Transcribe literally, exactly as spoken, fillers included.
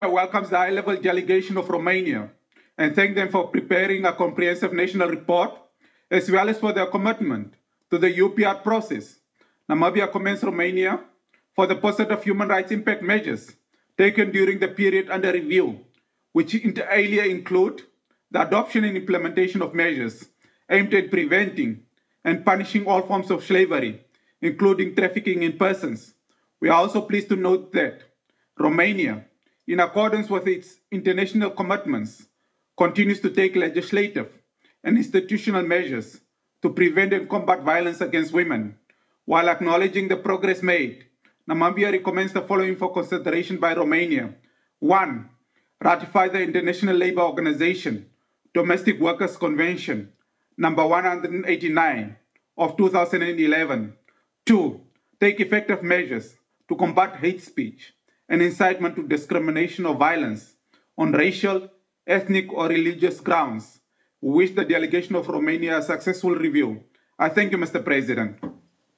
welcomes the high-level delegation of Romania and thank them for preparing a comprehensive national report as well as for their commitment to the U P R process. Namibia commends Romania for the positive human rights impact measures taken during the period under review, which inter alia include the adoption and implementation of measures aimed at preventing and punishing all forms of slavery, including trafficking in persons. We are also pleased to note that Romania, in accordance with its international commitments, continues to take legislative and institutional measures to prevent and combat violence against women. While acknowledging the progress made, Namibia recommends the following for consideration by Romania. One, ratify the International Labour Organization Domestic Workers Convention number one hundred eighty-nine of two thousand eleven. Two, take effective measures to combat hate speech and incitement to discrimination or violence on racial, ethnic, or religious grounds. We wish the delegation of Romania a successful review. I thank you, Mister President.